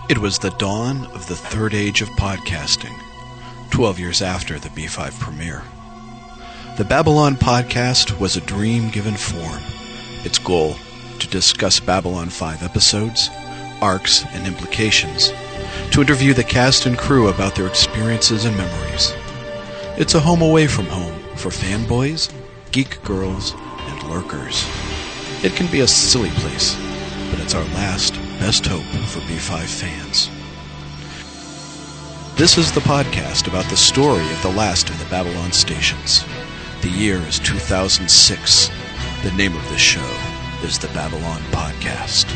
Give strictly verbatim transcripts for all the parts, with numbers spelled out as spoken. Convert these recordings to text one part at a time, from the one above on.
It was the dawn of the third age of podcasting, twelve years after the B five premiere. The Babylon Podcast was a dream given form. Its goal, to discuss Babylon five episodes, arcs, and implications, to interview the cast and crew about their experiences and memories. It's a home away from home for fanboys, geek girls, and lurkers. It can be a silly place, but it's our last best hope for B five fans. This is the podcast about the story of the last of the Babylon stations. The year is two thousand six. The name of this show is the Babylon Podcast.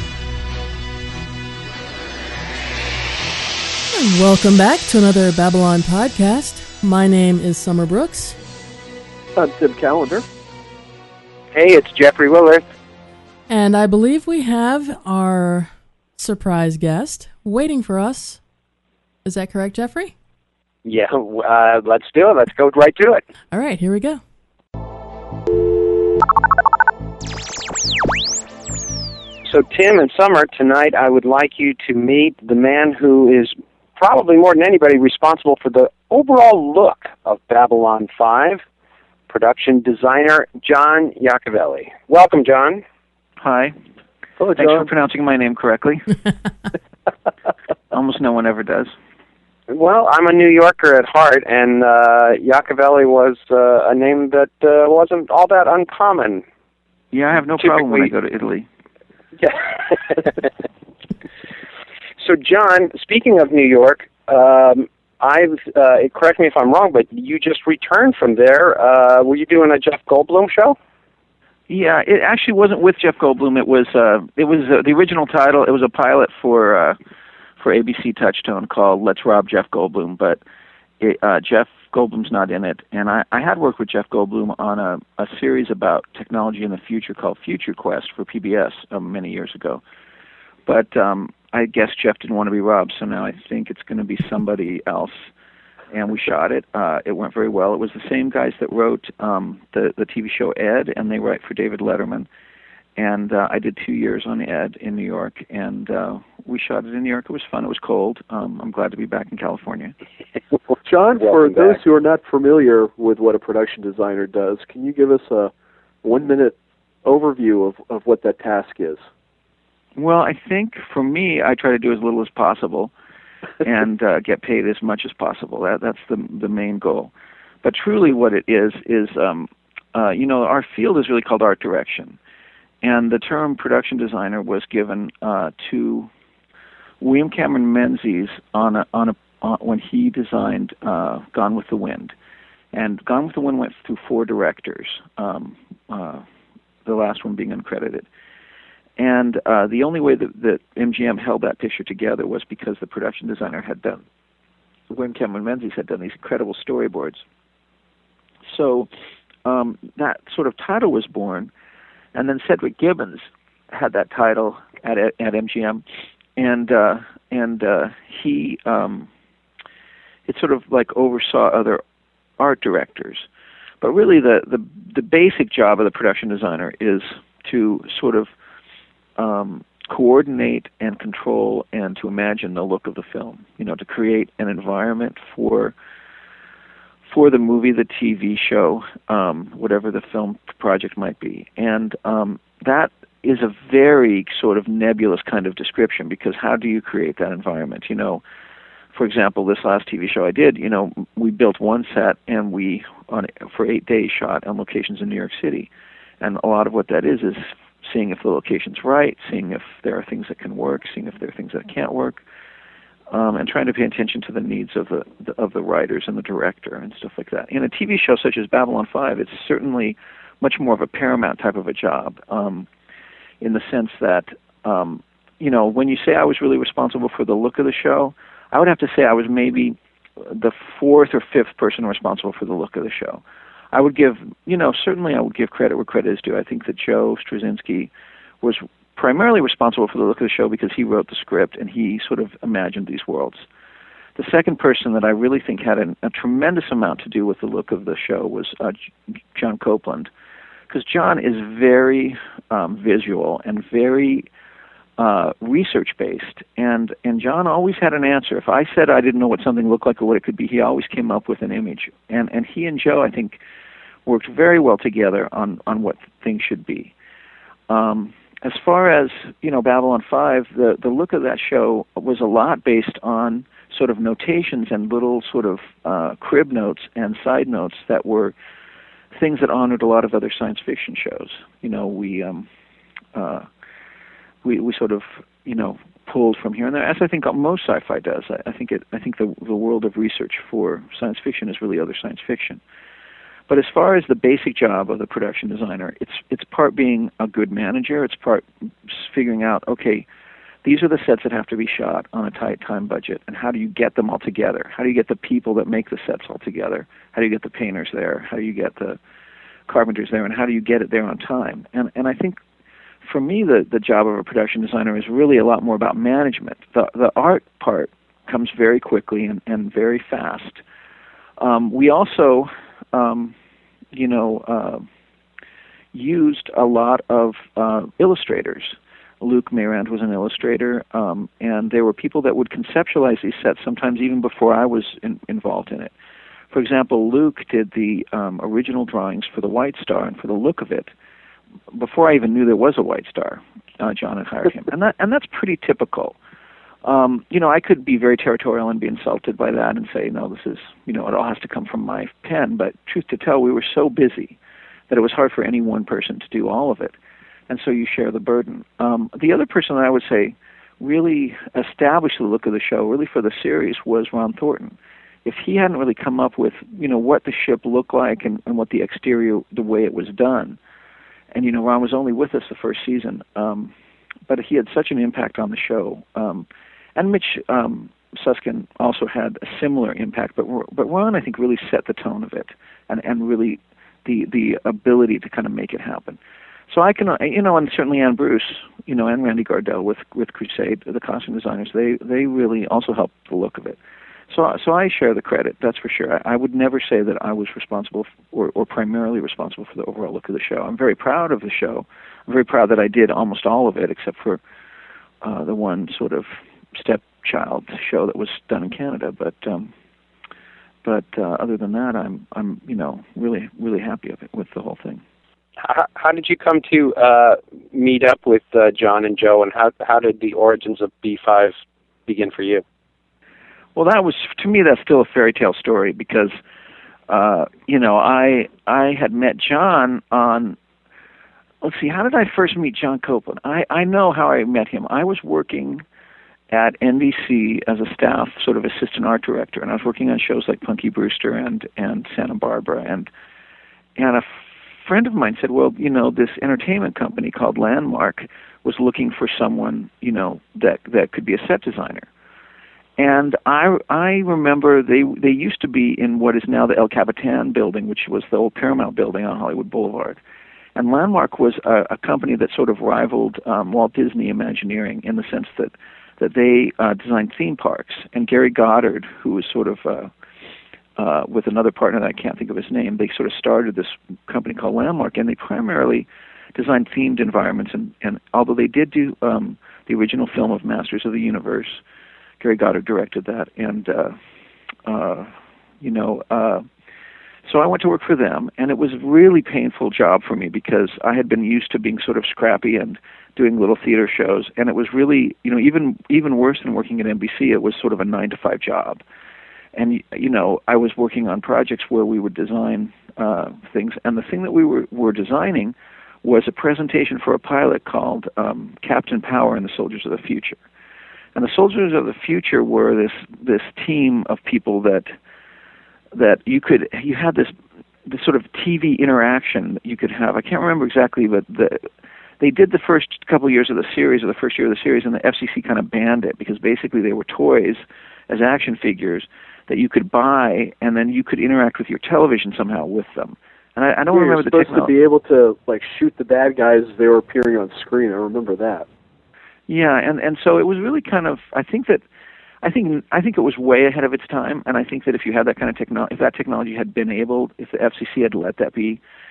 And welcome back to another Babylon Podcast. My name is Summer Brooks. I'm Tim Callender. Hey, it's Jeffrey Willard. And I believe we have our surprise guest waiting for us. Is that correct, Jeffrey? Yeah, uh, let's do it. Let's go right to it. All right, here we go. So, Tim and Summer, tonight I would like you to meet the man who is probably more than anybody responsible for the overall look of Babylon five, production designer John Iacovelli. Welcome, John. Hi. Hello, Thanks John. for pronouncing my name correctly. Almost no one ever does. Well, I'm a New Yorker at heart, and uh, Iacovelli was uh, a name that uh, wasn't all that uncommon. Yeah, I have no Typically, problem when I go to Italy. Yeah. So, John, speaking of New York, um, I've uh, correct me if I'm wrong, but you just returned from there. Uh, were you doing a Jeff Goldblum show? Yeah, it actually wasn't with Jeff Goldblum. It was uh, it was uh, the original title. It was a pilot for uh, for A B C Touchstone called "Let's Rob Jeff Goldblum," but it, uh, Jeff Goldblum's not in it. And I, I had worked with Jeff Goldblum on a, a series about technology in the future called Future Quest for P B S um, many years ago. But um, I guess Jeff didn't want to be robbed, so now I think it's going to be somebody else. And we shot it. Uh, it went very well. It was the same guys that wrote um, the, the T V show Ed, and they write for David Letterman. And uh, I did two years on Ed in New York, and uh, we shot it in New York. It was fun. It was cold. Um, I'm glad to be back in California. Well, John, for Welcome those back. who are not familiar with what a production designer does, can you give us a one-minute overview of, of what that task is? Well, I think for me, I try to do as little as possible and uh, get paid as much as possible. That, that's the the main goal. But truly what it is, is, um, uh, you know, our field is really called art direction. And the term production designer was given uh, to William Cameron Menzies on a, on a, on, when he designed uh, Gone with the Wind. And Gone with the Wind went through four directors, um, uh, the last one being uncredited. And uh, the only way that, that M G M held that picture together was because the production designer had done, William Cameron Menzies had done these incredible storyboards. So um, that sort of title was born, and then Cedric Gibbons had that title at at M G M, and uh, and uh, he um, it sort of like oversaw other art directors. But really, the the the basic job of the production designer is to sort of Um, coordinate and control and to imagine the look of the film, you know, to create an environment for for the movie, the T V show, um, whatever the film project might be. And um, that is a very sort of nebulous kind of description, because how do you create that environment? You know, for example, this last T V show I did, you know, we built one set and we, on for eight days, shot on locations in New York City. And a lot of what that is is seeing if the location's right, seeing if there are things that can work, seeing if there are things that can't work, um, and trying to pay attention to the needs of the, the of the writers and the director and stuff like that. In a T V show such as Babylon five, it's certainly much more of a Paramount type of a job, um, in the sense that, um, you know, when you say I was really responsible for the look of the show, I would have to say I was maybe the fourth or fifth person responsible for the look of the show. I would give, you know, certainly I would give credit where credit is due. I think that Joe Straczynski was primarily responsible for the look of the show because he wrote the script and he sort of imagined these worlds. The second person that I really think had an, a tremendous amount to do with the look of the show was uh, John Copeland, because John is very um, visual and very uh, research-based, and, and John always had an answer. If I said I didn't know what something looked like or what it could be, he always came up with an image. And, and he and Joe, I think, worked very well together on, on what things should be. Um, as far as, you know, Babylon five, the, the look of that show was a lot based on sort of notations and little sort of uh, crib notes and side notes that were things that honored a lot of other science fiction shows. You know, we... Um, uh, We, we sort of, you know, pulled from here and there, as I think most sci-fi does. I, I think it. I think the the world of research for science fiction is really other science fiction. But as far as the basic job of the production designer, it's it's part being a good manager. It's part figuring out, okay, these are the sets that have to be shot on a tight time budget, and how do you get them all together? How do you get the people that make the sets all together? How do you get the painters there? How do you get the carpenters there? And how do you get it there on time? And and I think, for me, the, the job of a production designer is really a lot more about management. The the art part comes very quickly and, and very fast. Um, we also, um, you know, uh, used a lot of uh, illustrators. Luke Mayrand was an illustrator, um, and there were people that would conceptualize these sets sometimes even before I was in, involved in it. For example, Luke did the um, original drawings for the White Star and for the look of it before I even knew there was a White Star. uh, John had hired him. And that and that's pretty typical. Um, you know, I could be very territorial and be insulted by that and say, no, this is, you know, it all has to come from my pen. But truth to tell, we were so busy that it was hard for any one person to do all of it. And so you share the burden. Um, the other person that I would say really established the look of the show, really for the series, was Ron Thornton. If he hadn't really come up with, you know, what the ship looked like and, and what the exterior, the way it was done, and, you know, Ron was only with us the first season, um, but he had such an impact on the show. Um, and Mitch um, Susskind also had a similar impact, but but Ron, I think, really set the tone of it, and, and really the the ability to kind of make it happen. So I can, you know, and certainly Ann Bruce, you know, and Randy Gardell with with Crusade, the costume designers, they they really also helped the look of it. So, so I share the credit, that's for sure. I, I would never say that I was responsible for, or, or primarily responsible for the overall look of the show. I'm very proud of the show. I'm very proud that I did almost all of it, except for uh, the one sort of stepchild show that was done in Canada. But, um, but uh, other than that, I'm, I'm, you know, really, really happy of it with the whole thing. How, how did you come to uh, meet up with uh, John and Joe, and how how did the origins of B five begin for you? Well, that was, to me, that's still a fairy tale story because, uh, you know, I I had met John on, let's see, how did I first meet John Copeland? I, I know how I met him. I was working at N B C as a staff sort of assistant art director, and I was working on shows like Punky Brewster and, and Santa Barbara, and and a friend of mine said, well, you know, this entertainment company called Landmark was looking for someone, you know, that, that could be a set designer. And I I remember they they used to be in what is now the El Capitan building, which was the old Paramount building on Hollywood Boulevard. And Landmark was a, a company that sort of rivaled um, Walt Disney Imagineering in the sense that that they uh, designed theme parks. And Gary Goddard, who was sort of uh, uh, with another partner that I can't think of his name, they sort of started this company called Landmark, and they primarily designed themed environments. And, and although they did do um, the original film of Masters of the Universe, Gary Goddard directed that, and, uh, uh, you know, uh, so I went to work for them, and it was a really painful job for me because I had been used to being sort of scrappy and doing little theater shows, and it was really, you know, even even worse than working at N B C, it was sort of a nine to five job. And, you know, I was working on projects where we would design uh, things, and the thing that we were, were designing was a presentation for a pilot called um, Captain Power and the Soldiers of the Future. And the Soldiers of the Future were this this team of people that that you could you had this this sort of T V interaction that you could have. I can't remember exactly, but the, they did the first couple of years of the series, or the first year of the series, and the F C C kind of banned it because basically they were toys as action figures that you could buy, and then you could interact with your television somehow with them. And I, I don't yeah, You're you're remember the supposed technology. to be able to like shoot the bad guys as they were appearing on screen. I remember that. Yeah, and, and so it was really kind of, I think that, I think I think it was way ahead of its time, and I think that if you had that kind of technology, if that technology had been able, if the F C C had let that be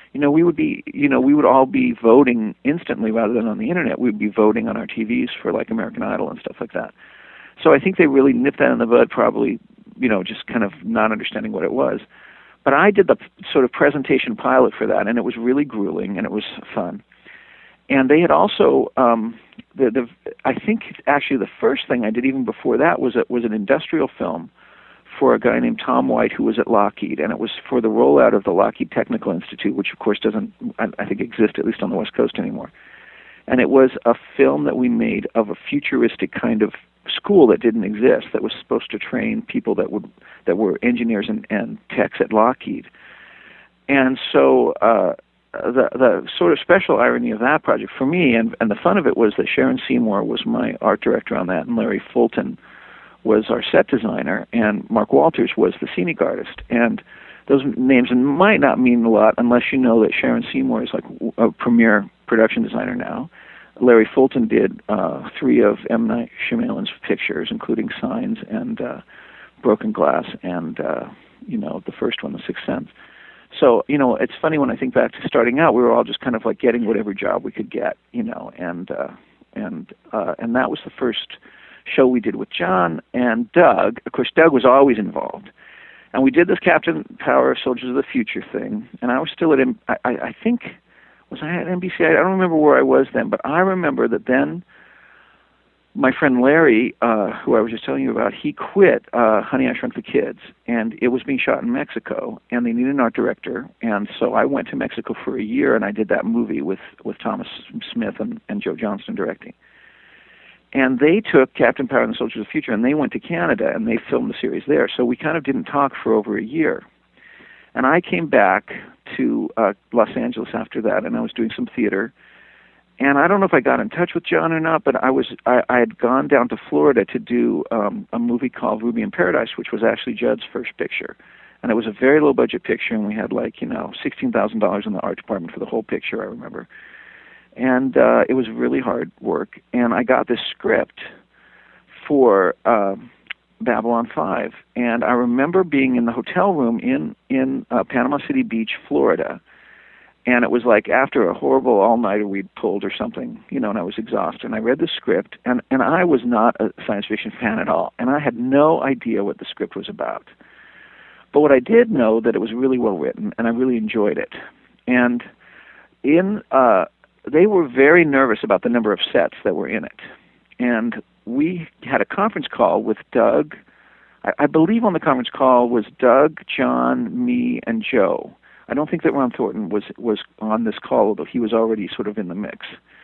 you know, we would be, you know, we would all be voting instantly rather than on the internet. We would be voting on our T Vs for like American Idol and stuff like that. So I think they really nipped that in the bud, probably, you know, just kind of not understanding what it was. But I did the sort of presentation pilot for that, and it was really grueling, and it was fun. And they had also, um, the, the I think actually the first thing I did even before that was a, was an industrial film for a guy named Tom White who was at Lockheed, and it was for the rollout of the Lockheed Technical Institute, which of course doesn't, I, I think, exist at least on the West Coast anymore. And it was a film that we made of a futuristic kind of school that didn't exist, that was supposed to train people that would that were engineers and, and techs at Lockheed. And so uh, the the sort of special irony of that project for me, and, and the fun of it, was that Sharon Seymour was my art director on that, and Larry Fulton was our set designer, and Mark Walters was the scenic artist. And those names might not mean a lot unless you know that Sharon Seymour is like a premier production designer now. Larry Fulton did uh, three of M. Night Shyamalan's pictures, including Signs and uh, Broken Glass, and uh, you know, the first one, The Sixth Sense. So, you know, it's funny when I think back to starting out, we were all just kind of like getting whatever job we could get, you know, and uh, and uh, and that was the first show we did with John and Doug. Of course, Doug was always involved, and we did this Captain Power Soldiers of the Future thing, and I was still at him. I, I think. Was I at N B C? I don't remember where I was then, but I remember that then my friend Larry, uh, who I was just telling you about, he quit uh, Honey, I Shrunk the Kids, and it was being shot in Mexico, and they needed an art director, and so I went to Mexico for a year, and I did that movie with, with Thomas Smith and, and Joe Johnston directing. And they took Captain Power and the Soldiers of the Future, and they went to Canada, and they filmed the series there, so we kind of didn't talk for over a year. And I came back to uh, Los Angeles after that, and I was doing some theater. And I don't know if I got in touch with John or not, but I was I, I had gone down to Florida to do um, a movie called Ruby in Paradise, which was actually Judd's first picture. And it was a very low-budget picture, and we had, like, you know, sixteen thousand dollars in the art department for the whole picture, I remember. And uh, it was really hard work. And I got this script for... Uh, Babylon five, and I remember being in the hotel room in in uh, Panama City Beach, Florida, and it was like after a horrible all-nighter we'd pulled or something, you know, and I was exhausted, and I read the script, and, and I was not a science fiction fan at all, and I had no idea what the script was about. But what I did know that it was really well written, and I really enjoyed it. And in uh, they were very nervous about the number of sets that were in it, and we had a conference call with Doug. I, I believe on the conference call was Doug, John, me, and Joe. I don't think that Ron Thornton was was on this call, although he was already sort of in the mix.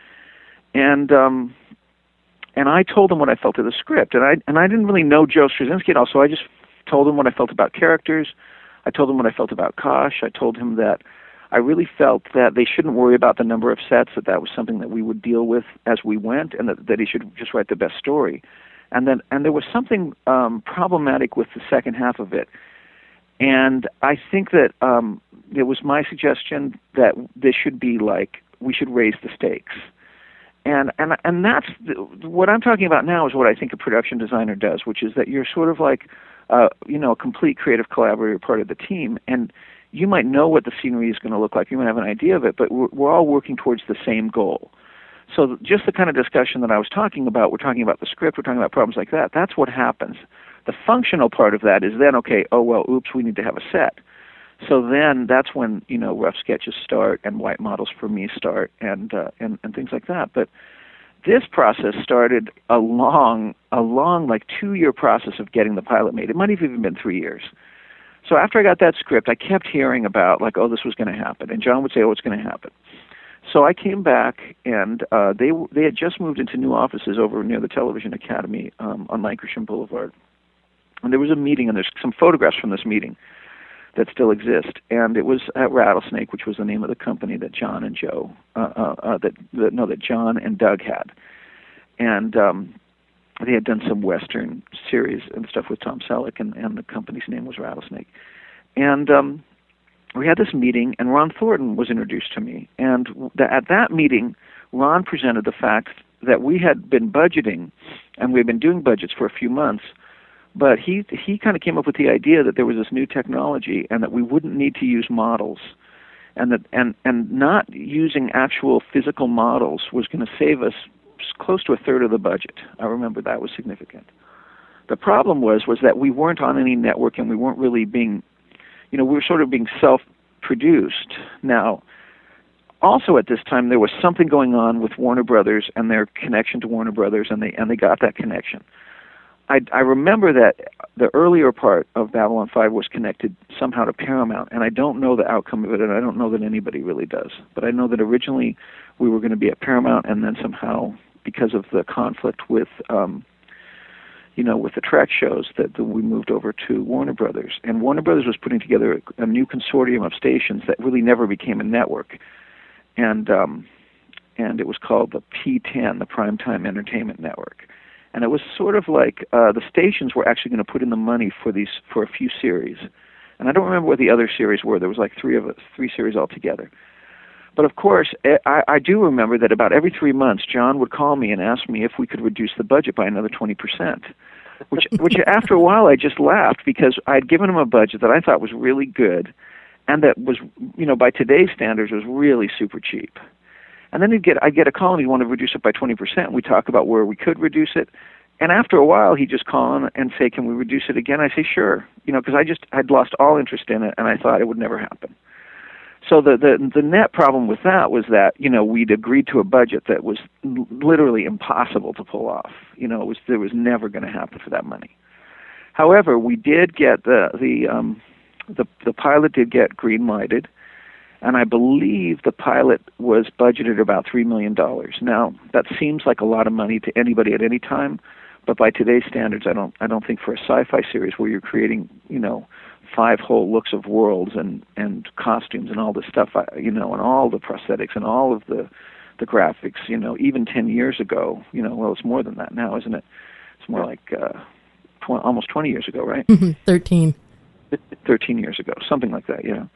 And um, and I told him what I felt of the script, and I and I didn't really know Joe Straczynski at all, so I just told him what I felt about characters. I told him what I felt about Kosh. I told him that I really felt that they shouldn't worry about the number of sets, that that was something that we would deal with as we went, and that, that he should just write the best story. And then, and there was something um, problematic with the second half of it. And I think that um, it was my suggestion that this should be like, we should raise the stakes. And and and that's the, what I'm talking about now is what I think a production designer does, which is that you're sort of like, uh, you know, a complete creative collaborator, part of the team, and you might know what the scenery is going to look like. You might have an idea of it, but we're, we're all working towards the same goal. So just the kind of discussion that I was talking about, we're talking about the script, we're talking about problems like that, that's what happens. The functional part of that is then, okay, oh, well, oops, we need to have a set. So then that's when, you know, rough sketches start and white models for me start and uh, and, and things like that. But this process started a long, a long, like two-year process of getting the pilot made. It might have even been three years. So after I got that script, I kept hearing about, like, oh, this was going to happen. And John would say, oh, it's going to happen. So I came back, and uh, they they had just moved into new offices over near the Television Academy um, on Lankershim Boulevard. And there was a meeting, and there's some photographs from this meeting that still exist. And it was at Rattlesnake, which was the name of the company that John and Joe, uh, uh, uh, that, that no, that John and Doug had. And um, they had done some Western series and stuff with Tom Selleck, and, and the company's name was Rattlesnake. And um, we had this meeting, and Ron Thornton was introduced to me. And th- at that meeting, Ron presented the fact that we had been budgeting, and we had been doing budgets for a few months, but he he kind of came up with the idea that there was this new technology and that we wouldn't need to use models, and that and and not using actual physical models was going to save us close to a third of the budget. I remember that was significant. The problem was was that we weren't on any network, and we weren't really being, you know, we were sort of being self-produced. Now, also at this time, there was something going on with Warner Brothers and their connection to Warner Brothers, and they and they got that connection. I, I remember that the earlier part of Babylon five was connected somehow to Paramount, and I don't know the outcome of it, and I don't know that anybody really does. But I know that originally we were going to be at Paramount, and then somehow, because of the conflict with, um, you know, with the track shows, that, that we moved over to Warner Brothers. And Warner Brothers was putting together a, a new consortium of stations that really never became a network, and um, and it was called the P ten, the Primetime Entertainment Network. And it was sort of like uh, the stations were actually going to put in the money for these for a few series, and I don't remember what the other series were. There was like three of us, three series altogether. But of course, I, I do remember that about every three months, John would call me and ask me if we could reduce the budget by another twenty percent. Which, which after a while, I just laughed because I'd given him a budget that I thought was really good, and that was, you know, by today's standards, was really super cheap. And then he'd get, I'd get a call and he'd want to reduce it by twenty percent. We'd talk about where we could reduce it. And after a while, he'd just call in and say, can we reduce it again? I say, sure. You know, because I just, I'd lost all interest in it, and I thought it would never happen. So the, the, the net problem with that was that, you know, we'd agreed to a budget that was l- literally impossible to pull off. You know, it was, there was never going to happen for that money. However, we did get the, the, um, the, the pilot did get green-lighted. And I believe the pilot was budgeted about three million dollars. Now, that seems like a lot of money to anybody at any time, but by today's standards, I don't I don't think for a sci-fi series where you're creating, you know, five whole looks of worlds and, and costumes and all this stuff, you know, and all the prosthetics and all of the, the graphics, you know, even ten years ago, you know, well, it's more than that now, isn't it? It's more like uh, tw- almost twenty years ago, right? Thirteen. Thirteen years ago, something like that, yeah.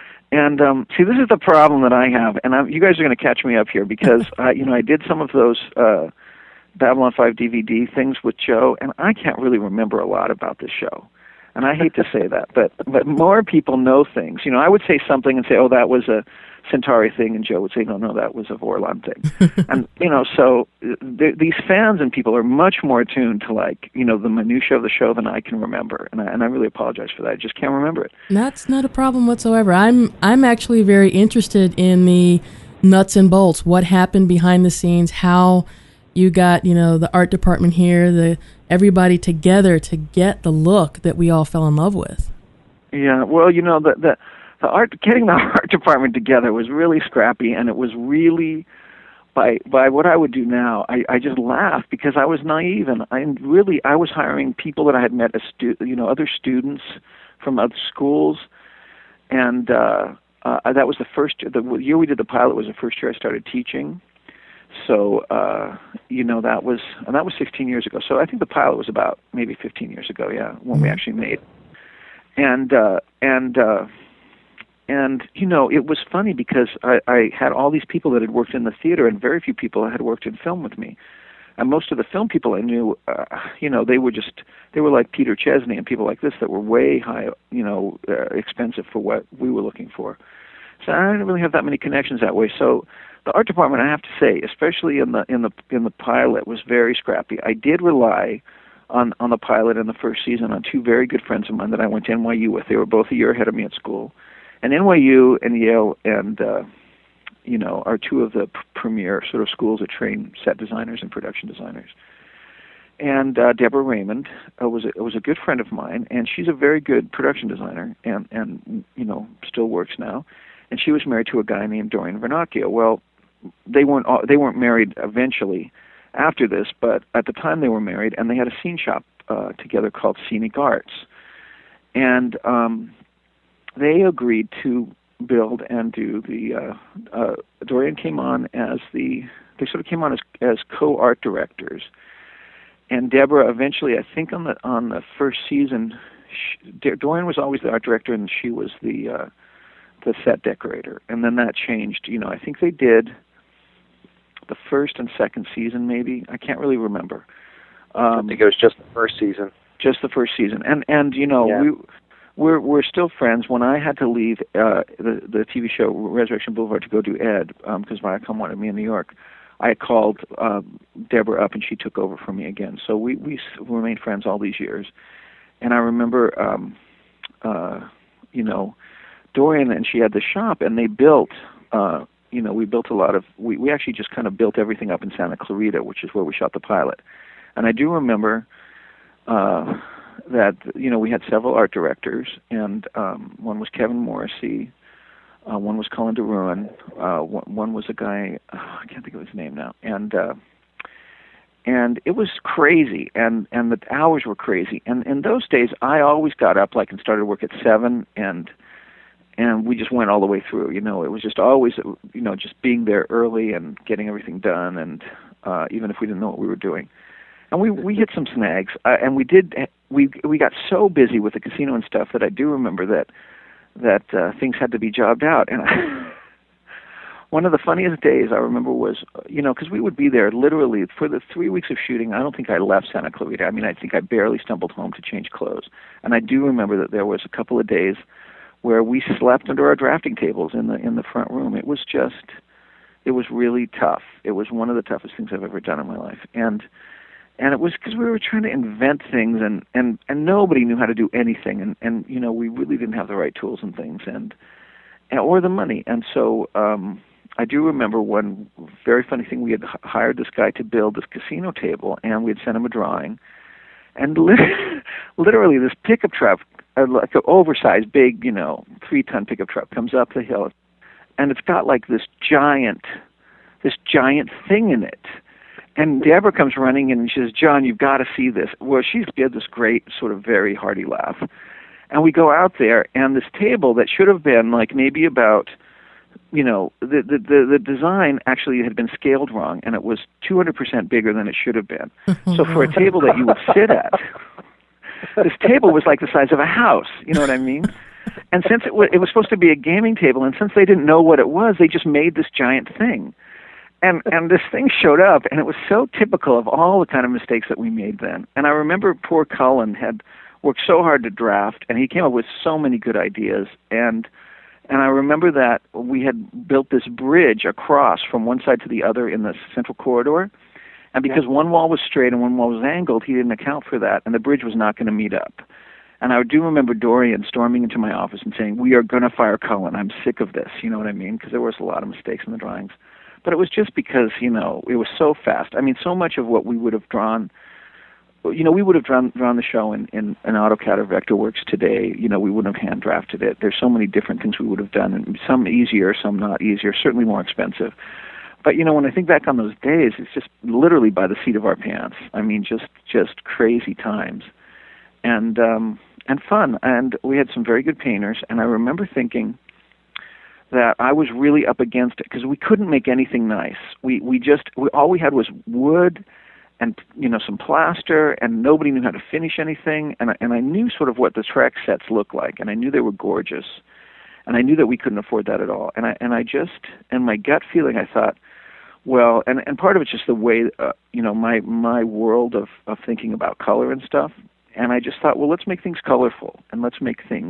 And um, see, this is the problem that I have, and I'm, you guys are going to catch me up here because uh, you know I did some of those uh, Babylon five D V D things with Joe, and I can't really remember a lot about this show. And I hate to say that, but but more people know things. You know, I would say something and say, "Oh, that was a Centauri thing," and Joe would say, "No, no, that was a Vorlon thing." And you know, so th- these fans and people are much more attuned to, like, you know, the minutia of the show than I can remember, and I, and I really apologize for that. I just can't remember it. That's not a problem whatsoever. I'm I'm actually very interested in the nuts and bolts. What happened behind the scenes? How you got, you know, the art department here, the everybody together to get the look that we all fell in love with. Yeah, well, you know, the the, the art getting the art department together was really scrappy, and it was really by by what I would do now. I, I just laugh because I was naive, and I really I was hiring people that I had met as stu- you know other students from other schools, and uh, uh, that was the first the year we did the pilot was the first year I started teaching. So, uh, you know, that was, and that was sixteen years ago. So I think the pilot was about maybe fifteen years ago, yeah, when we actually made it. And, uh, and, uh, and, you know, it was funny because I, I had all these people that had worked in the theater, and very few people had worked in film with me. And most of the film people I knew, uh, you know, they were just, they were like Peter Chesney and people like this that were way high, you know, uh, expensive for what we were looking for. So I didn't really have that many connections that way. So the art department, I have to say, especially in the in the in the pilot, was very scrappy. I did rely on on the pilot in the first season on two very good friends of mine that I went to N Y U with. They were both a year ahead of me at school, and N Y U and Yale and uh, you know are two of the p- premier sort of schools that train set designers and production designers. And uh, Deborah Raymond uh, was a, was a good friend of mine, and she's a very good production designer, and and you know still works now. And she was married to a guy named Dorian Vernacchio. Well, they weren't they weren't married eventually after this, but at the time they were married, and they had a scene shop uh, together called Scenic Arts. And um, they agreed to build and do the. Uh, uh, Dorian came on as the. They sort of came on as as co-art directors, and Deborah eventually, I think on the on the first season, she, Dorian was always the art director, and she was the. Uh, the set decorator, and then that changed. You know, I think they did the first and second season, maybe. I can't really remember. Um, I think it was just the first season. Just the first season, and and you know, yeah. we we're we're still friends. When I had to leave uh, the the T V show Resurrection Boulevard to go do Ed, because um, Viacom wanted me in New York, I called uh, Deborah up and she took over for me again. So we we remained friends all these years. And I remember, um, uh, you know, Dorian and she had the shop, and they built, uh, you know, we built a lot of, we, we actually just kind of built everything up in Santa Clarita, which is where we shot the pilot. And I do remember uh, that, you know, we had several art directors, and um, one was Kevin Morrissey, uh, one was Colin DeRuin, uh, one, one was a guy, oh, I can't think of his name now, and uh, and it was crazy, and, and the hours were crazy. And in those days, I always got up like and started work at seven, and and we just went all the way through. You know, it was just always, you know, just being there early and getting everything done, and uh, even if we didn't know what we were doing. And we we hit some snags, uh, and we did. We we got so busy with the casino and stuff that I do remember that that uh, things had to be jobbed out. And I, one of the funniest days I remember was, you know, because we would be there literally for the three weeks of shooting. I don't think I left Santa Clarita. I mean, I think I barely stumbled home to change clothes. And I do remember that there was a couple of days where we slept under our drafting tables in the in the front room. It was just, it was really tough. It was one of the toughest things I've ever done in my life. And and it was because we were trying to invent things, and, and, and nobody knew how to do anything. And, and, you know, we really didn't have the right tools and things, and, and or the money. And so um, I do remember one very funny thing. We had h- hired this guy to build this casino table, and we had sent him a drawing. And li- literally this pickup truck, uh, like an oversized, big, you know, three-ton pickup truck, comes up the hill, and it's got like this giant, this giant thing in it. And Deborah comes running in and she says, "John, you've got to see this." Well, she's did this great sort of very hearty laugh. And we go out there, and this table that should have been like maybe about, you know, the the the, the design actually had been scaled wrong, and it was two hundred percent bigger than it should have been. So for a table that you would sit at, this table was like the size of a house. You know what I mean? And since it was, it was supposed to be a gaming table, and since they didn't know what it was, they just made this giant thing. And and this thing showed up, and it was so typical of all the kind of mistakes that we made then. And I remember poor Cullen had worked so hard to draft, and he came up with so many good ideas. And and I remember that we had built this bridge across from one side to the other in the central corridor. And because yeah. one wall was straight and one wall was angled, he didn't account for that, and the bridge was not going to meet up. And I do remember Dorian storming into my office and saying, "We are going to fire Cullen. I'm sick of this." You know what I mean? Because there was a lot of mistakes in the drawings. But it was just because, you know, it was so fast. I mean, so much of what we would have drawn, you know, we would have drawn, drawn the show in, in, in AutoCAD or Vectorworks today. You know, we wouldn't have hand drafted it. There's so many different things we would have done, and some easier, some not easier, certainly more expensive. But, you know, when I think back on those days, it's just literally by the seat of our pants. I mean, just just crazy times. And um, and fun. And we had some very good painters, and I remember thinking that I was really up against it because we couldn't make anything nice. We we just we, all we had was wood and, you know, some plaster, and nobody knew how to finish anything. And I, and I knew sort of what the Trek sets looked like, and I knew they were gorgeous, and I knew that we couldn't afford that at all. And I and I just, and my gut feeling, I thought, well, and and part of it's just the way, uh, you know, my my world of of thinking about color and stuff. And I just thought, well, let's make things colorful, and let's make things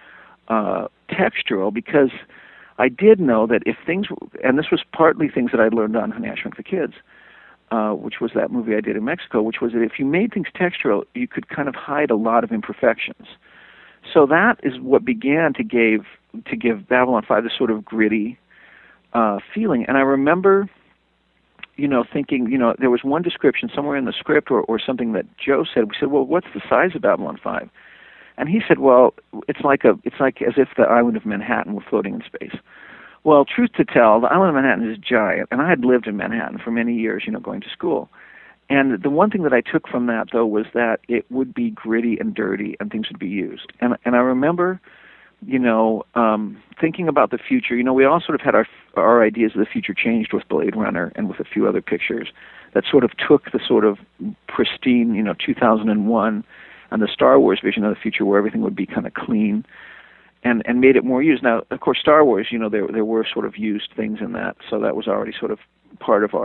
uh, textural, because I did know that if things, and this was partly things that I learned on Honey, I Shrunk the Kids, uh, which was that movie I did in Mexico, which was that if you made things textural, you could kind of hide a lot of imperfections. So that is what began to give to give Babylon five this sort of gritty uh, feeling. And I remember, you know, thinking, you know, there was one description somewhere in the script or, or something that Joe said. We said, well, what's the size of Babylon five? And he said, well, it's like a, it's like as if the island of Manhattan were floating in space. Well, truth to tell, the island of Manhattan is giant, and I had lived in Manhattan for many years, you know, going to school. And the one thing that I took from that, though, was that it would be gritty and dirty, and things would be used. And and I remember, you know, um, thinking about the future. You know, we all sort of had our our ideas of the future changed with Blade Runner and with a few other pictures that sort of took the sort of pristine, you know, two thousand one. And the Star Wars vision of the future where everything would be kind of clean, and, and made it more used. Now, of course, Star Wars, you know, there there were sort of used things in that, so that was already sort of part of our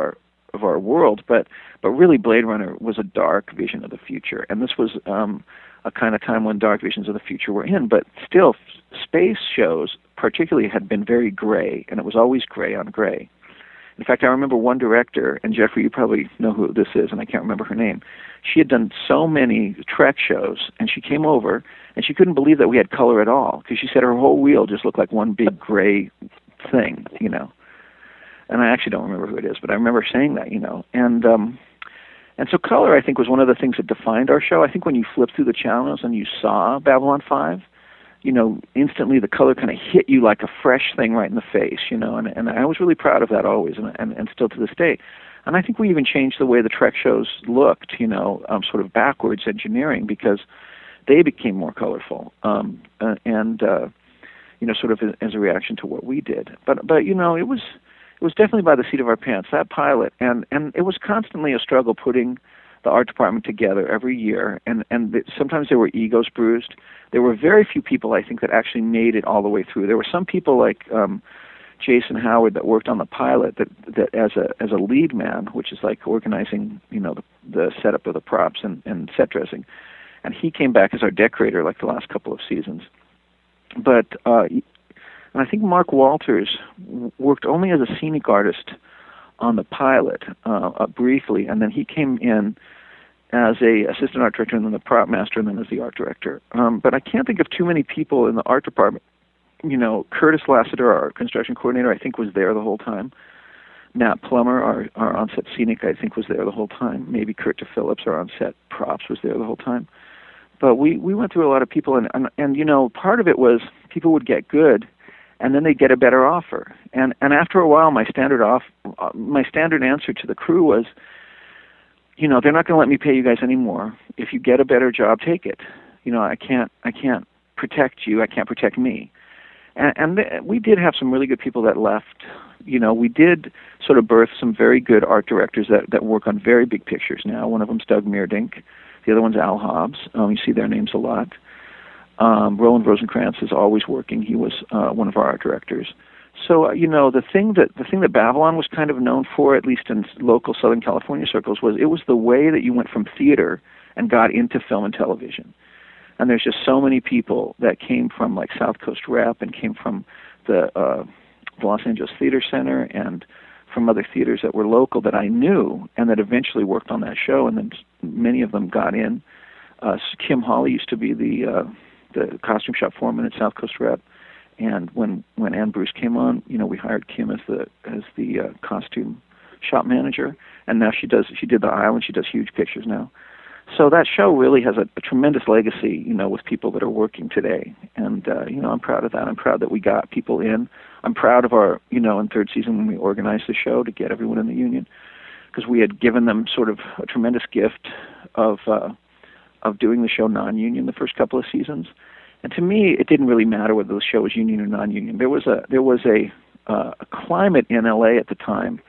of our world, but but really Blade Runner was a dark vision of the future, and this was um, a kind of time when dark visions of the future were in. But still, space shows particularly had been very gray, and it was always gray on gray. In fact, I remember one director, and Jeffrey, you probably know who this is, and I can't remember her name. She had done so many Trek shows, and she came over, and she couldn't believe that we had color at all, because she said her whole wheel just looked like one big gray thing, you know. And I actually don't remember who it is, but I remember saying that, you know. And um, and so color, I think, was one of the things that defined our show. I think when you flipped through the channels and you saw Babylon five, you know, instantly the color kind of hit you like a fresh thing right in the face, you know, and, and I was really proud of that always, and, and, and still to this day. And I think we even changed the way the Trek shows looked, you know, um, sort of backwards engineering, because they became more colorful, um, uh, and, uh, you know, sort of as a reaction to what we did. But, but you know, it was it was definitely by the seat of our pants, that pilot, and, and it was constantly a struggle putting the art department together every year, and, and th- sometimes there were egos bruised. There were very few people, I think, that actually made it all the way through. There were some people like um, Jason Howard that worked on the pilot that, that as a as a lead man, which is like organizing, you know, the, the setup of the props and, and set dressing. And he came back as our decorator like the last couple of seasons. But uh, and I think Mark Walters w- worked only as a scenic artist on the pilot uh, uh, briefly, and then he came in as a assistant art director, and then the prop master, and then as the art director. Um, but I can't think of too many people in the art department. You know, Curtis Lassiter, our construction coordinator, I think was there the whole time. Matt Plummer, our, our on-set scenic, I think was there the whole time. Maybe Kurt DePhillips, our on-set props, was there the whole time. But we, we went through a lot of people, and, and, and, you know, part of it was people would get good, and then they'd get a better offer. And and after a while, my standard off, uh, my standard answer to the crew was, you know, they're not going to let me pay you guys anymore. If you get a better job, take it. You know, I can't I can't protect you. I can't protect me. And, and th- we did have some really good people that left. You know, we did sort of birth some very good art directors that, that work on very big pictures now. One of them's Doug Meerdink. The other one's Al Hobbs. Um, you see their names a lot. Um, Roland Rosenkrantz is always working. He was uh, one of our art directors. So, uh, you know, the thing that the thing that Babylon was kind of known for, at least in local Southern California circles, was it was the way that you went from theater and got into film and television. And there's just so many people that came from, like, South Coast Rep and came from the, uh, the Los Angeles Theater Center and from other theaters that were local that I knew and that eventually worked on that show, and then many of them got in. Uh, Kim Hawley used to be the uh, the costume shop foreman at South Coast Rep, and when when Ann Bruce came on, you know, we hired Kim as the as the uh, costume shop manager, and now she does she did the Island. She does huge pictures now. So that show really has a, a tremendous legacy, you know, with people that are working today. And, uh, you know, I'm proud of that. I'm proud that we got people in. I'm proud of our, you know, in third season when we organized the show to get everyone in the union, because we had given them sort of a tremendous gift of uh, of doing the show non-union the first couple of seasons. And to me, it didn't really matter whether the show was union or non-union. There was a there was a, uh, a climate in L A at the time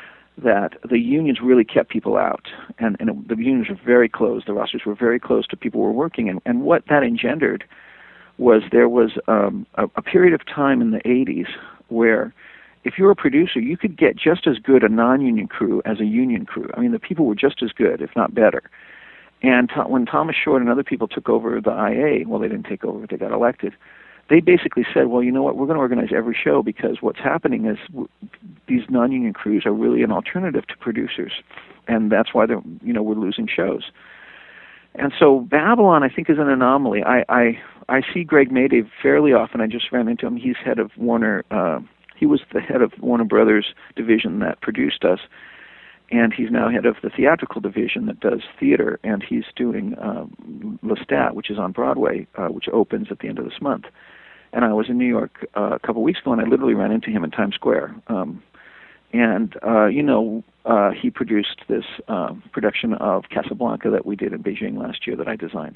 that the unions really kept people out, and, and it, the unions were very closed. The rosters were very close to people who were working, and, and what that engendered was there was um, a, a period of time in the eighties where if you were a producer, you could get just as good a non-union crew as a union crew. I mean, the people were just as good, if not better. And to, when Thomas Short and other people took over the I A, well, they didn't take over, they got elected, they basically said, well, you know what, we're going to organize every show, because what's happening is w- these non-union crews are really an alternative to producers, and that's why they're, you know, we're losing shows. And so Babylon, I think, is an anomaly. I I, I see Greg Mayday fairly often. I just ran into him. He's head of Warner. Uh, he was the head of Warner Brothers division that produced us, and he's now head of the theatrical division that does theater, and he's doing um, Lestat, which is on Broadway, uh, which opens at the end of this month. And I was in New York uh, a couple of weeks ago, and I literally ran into him in Times Square. Um, and, uh, you know, uh, he produced this uh, production of Casablanca that we did in Beijing last year that I designed.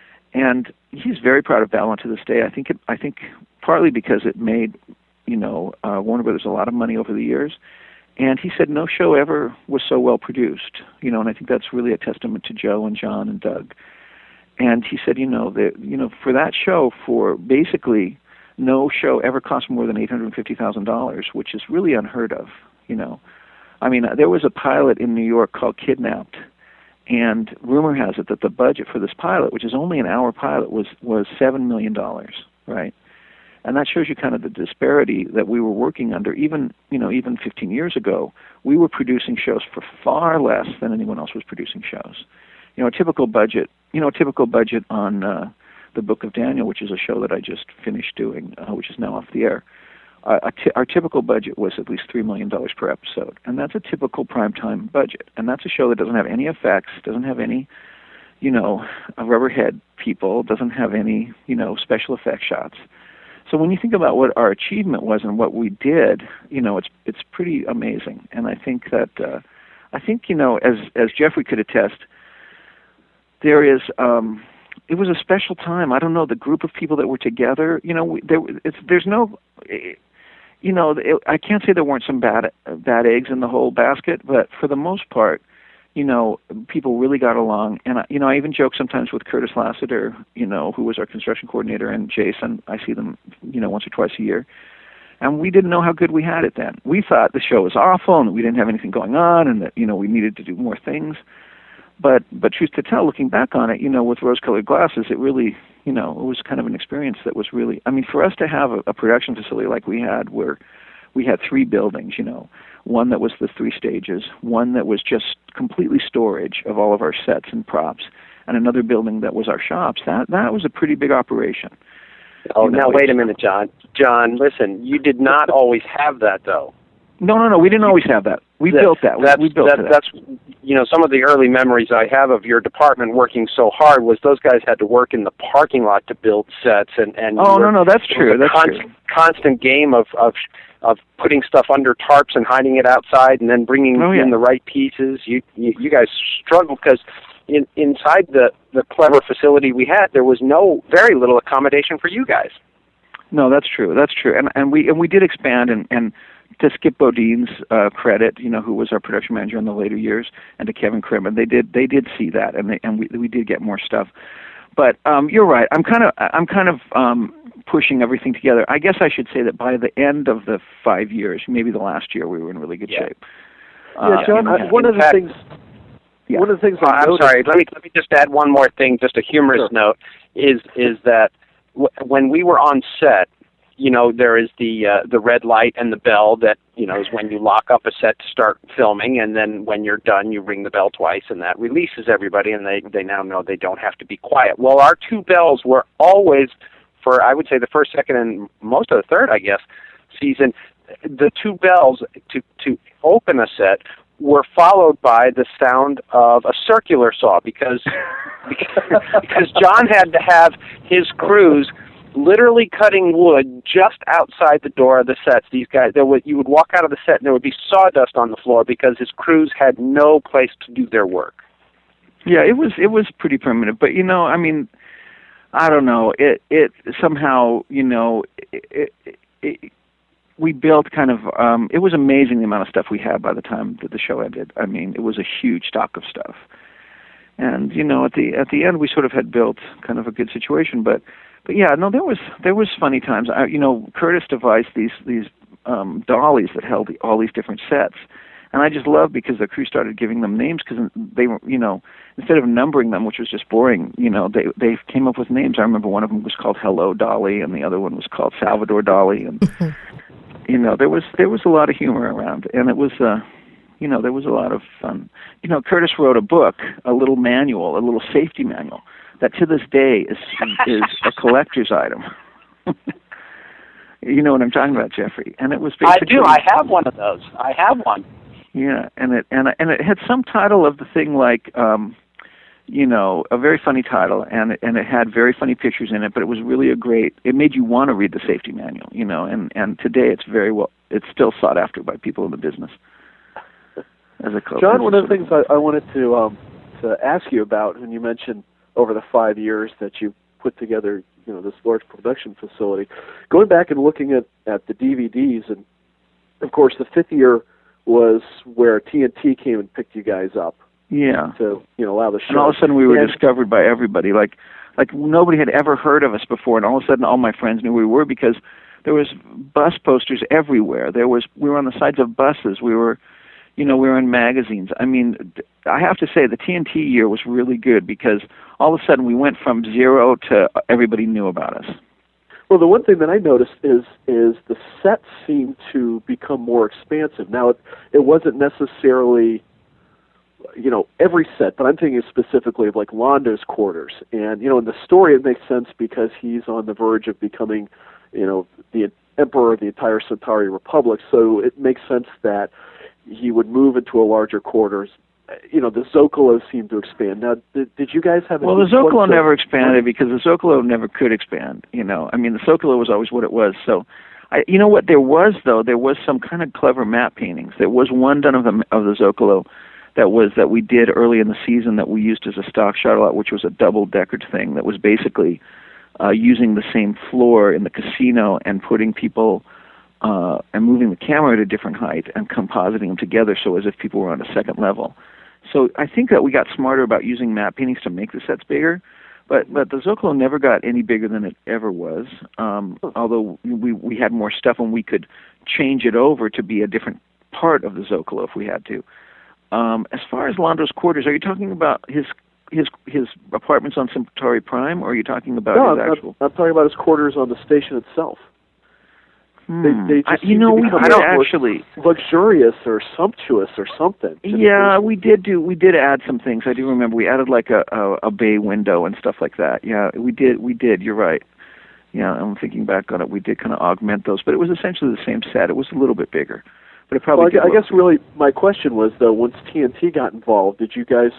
And he's very proud of Babylon to this day. I think it, I think partly because it made, you know, uh, Warner Brothers a lot of money over the years. And he said no show ever was so well produced, you know, and I think that's really a testament to Joe and John and Doug. And he said, you know, that, you know, for that show, for basically no show ever cost more than eight hundred fifty thousand dollars, which is really unheard of, you know. I mean, there was a pilot in New York called Kidnapped, and rumor has it that the budget for this pilot, which is only an hour pilot, was was seven million dollars, right? And that shows you kind of the disparity that we were working under. Even, you know, even fifteen years ago, we were producing shows for far less than anyone else was producing shows. You know, a typical budget, you know, a typical budget on uh, the Book of Daniel, which is a show that I just finished doing, uh, which is now off the air. Uh, a t- our typical budget was at least three million dollars per episode, and that's a typical primetime budget. And that's a show that doesn't have any effects, doesn't have any, you know, rubberhead people, doesn't have any, you know, special effects shots. So when you think about what our achievement was and what we did, you know, it's it's pretty amazing. And I think that, uh, I think, you know, as as Jeffrey could attest, there is, um, it was a special time. I don't know, the group of people that were together, you know, we, there, it's, there's no, you know, it, I can't say there weren't some bad bad eggs in the whole basket, but for the most part, you know, people really got along. And, I, you know, I even joke sometimes with Curtis Lassiter, you know, who was our construction coordinator, and Jason. I see them, you know, once or twice a year. And we didn't know how good we had it then. We thought the show was awful and we didn't have anything going on and that, you know, we needed to do more things. But but truth to tell, looking back on it, you know, with Rose-Colored Glasses, it really, you know, it was kind of an experience that was really, I mean, for us to have a, a production facility like we had, where we had three buildings, you know, one that was the three stages, one that was just completely storage of all of our sets and props, and another building that was our shops, that that was a pretty big operation. Oh, you know, now wait a minute, John. John, listen, you did not always have that, though. No, no, no, we didn't always have that. We that, built that. We, that's, we built that, that. That's, you know, some of the early memories I have of your department working so hard was those guys had to work in the parking lot to build sets, and and oh no, no, that's true. That's con- true. Constant game of of of putting stuff under tarps and hiding it outside, and then bringing oh, yeah. in the right pieces. You you, you guys struggled because in, inside the the clever facility we had, there was no very little accommodation for you guys. No, that's true. That's true. And and we and we did expand, and and to Skip Bodine's uh, credit, you know, who was our production manager in the later years, and to Kevin Crimmen, they did they did see that, and they and we we did get more stuff. But um, you're right. I'm kind of I'm kind of um, pushing everything together. I guess I should say that by the end of the five years, maybe the last year, we were in really good yeah. shape. Yeah, uh, John. I, one of the fact, things. Yeah. One of the things. Oh, I I'm noticed, sorry. Let me let me just add one more thing, just a humorous Sure. note. Is is that w- when we were on set, you know, there is the uh, the red light and the bell that, you know, is when you lock up a set to start filming, and then when you're done, you ring the bell twice, and that releases everybody, and they, they now know they don't have to be quiet. Well, our two bells were always, for I would say the first, second, and most of the third, I guess, season, the two bells to, to open a set were followed by the sound of a circular saw, because because, because John had to have his crews literally cutting wood just outside the door of the sets. These guys, there would, you would walk out of the set and there would be sawdust on the floor because his crews had no place to do their work. Yeah, it was it was pretty primitive, but you know, I mean, I don't know. It it somehow, you know, it, it, it, we built kind of. Um, it was amazing the amount of stuff we had by the time that the show ended. I mean, it was a huge stock of stuff, and you know, at the at the end, we sort of had built kind of a good situation, but. But yeah, no, there was there was funny times. I, you know, Curtis devised these these um, dollies that held the, all these different sets, and I just loved because the crew started giving them names because they were, you know, instead of numbering them, which was just boring, you know, they they came up with names. I remember one of them was called Hello Dolly, and the other one was called Salvador Dolly, and you know, there was there was a lot of humor around, and it was. Uh, You know, there was a lot of fun. You know, Curtis wrote a book, a little manual, a little safety manual, that to this day is is a collector's item. You know what I'm talking about, Jeffrey? And it was basically, I do. I have one of those. I have one. Yeah, and it and and it had some title of the thing like, um, you know, a very funny title, and it, and it had very funny pictures in it. But it was really a great. It made you want to read the safety manual. You know, and and today it's very well. It's still sought after by people in the business. As a John, one of the things I, I wanted to um, to ask you about, when you mentioned over the five years that you put together, you know, this large production facility, going back and looking at, at the D V Ds, and of course the fifth year was where T N T came and picked you guys up. Yeah. To, you know, allow the show. And all of a sudden we were and, discovered by everybody. Like, like nobody had ever heard of us before, and all of a sudden all my friends knew who we were because there was bus posters everywhere. There was we were on the sides of buses. We were. You know, we were in magazines. I mean, I have to say the T N T year was really good because all of a sudden we went from zero to everybody knew about us. Well, the one thing that I noticed is is the sets seemed to become more expansive. Now, it, it wasn't necessarily, you know, every set, but I'm thinking specifically of like Londo's quarters. And, you know, in the story it makes sense because he's on the verge of becoming, you know, the emperor of the entire Centauri Republic. So it makes sense that he would move into a larger quarters. You know, the Zocalo seemed to expand. Now, did, did you guys have? Well, the Zocalo never expanded because the Zocalo never could expand. You know, I mean, the Zocalo was always what it was. So, I, you know what there was though? There was some kind of clever map paintings. There was one done of the of the Zocalo that was that we did early in the season that we used as a stock shot a lot, which was a double deckered thing that was basically uh, using the same floor in the casino and putting people. Uh, and moving the camera at a different height and compositing them together so as if people were on a second level. So I think that we got smarter about using map paintings to make the sets bigger, but but the Zocalo never got any bigger than it ever was, um, although we, we had more stuff and we could change it over to be a different part of the Zocalo if we had to. Um, as far as Londo's quarters, are you talking about his his his apartments on Centauri Prime, or are you talking about no, his I'm, actual... I'm talking about his quarters on the station itself. Hmm. They, they just I, you know, we did actually luxurious or sumptuous or something. Yeah, we did do. We did add some things. I do remember we added like a, a a bay window and stuff like that. Yeah, we did. We did. You're right. Yeah, I'm thinking back on it. We did kind of augment those, but it was essentially the same set. It was a little bit bigger, but it probably. Well, I, did I guess really my question was though, once T N T got involved, did you guys